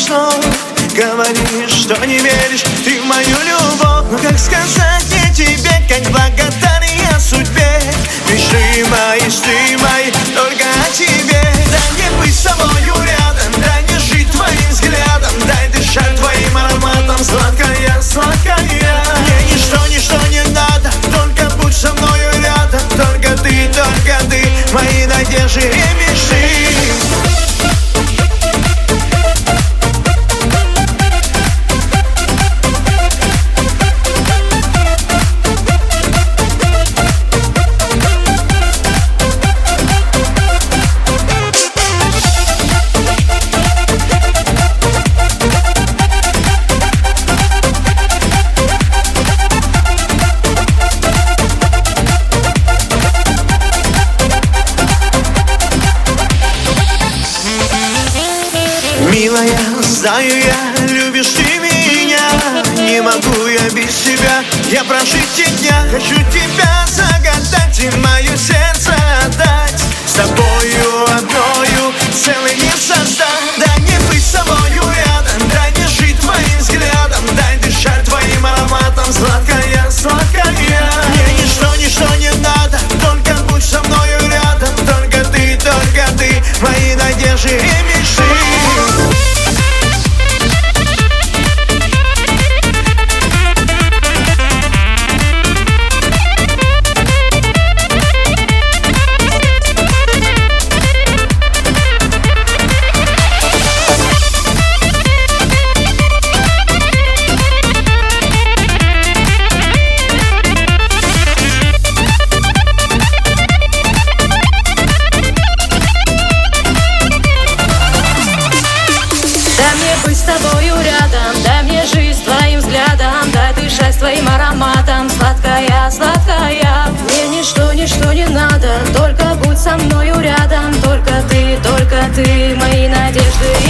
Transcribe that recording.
слов. Говоришь, что не веришь ты в мою любовь. Но как сказать мне тебе, как благодарен я судьбе? Мечты мои, только о тебе. Дай мне быть с тобою рядом, дай мне жить твоим взглядом, дай дышать твоим ароматом, сладкая, сладкая. Мне ничто не надо, только будь со мною рядом. Только ты, мои надежды и мечты. Милая, знаю я, любишь ты меня. Не могу я без тебя, я прожить те дня. Хочу тебя загадать и мое сердце отдать. С тобою одною целый мир создать. Дай мне быть с тобою рядом, дай мне жить твоим взглядом, дай дышать твоим ароматом, сладкая, сладкая. Мне ничто не надо, только будь со мною рядом. Только ты, мои надежды и мечты. Дай мне быть с тобою рядом, дай мне жизнь твоим взглядом, дай дышать твоим ароматом, сладкая, сладкая. Мне ничто не надо, только будь со мною рядом. Только ты, мои надежды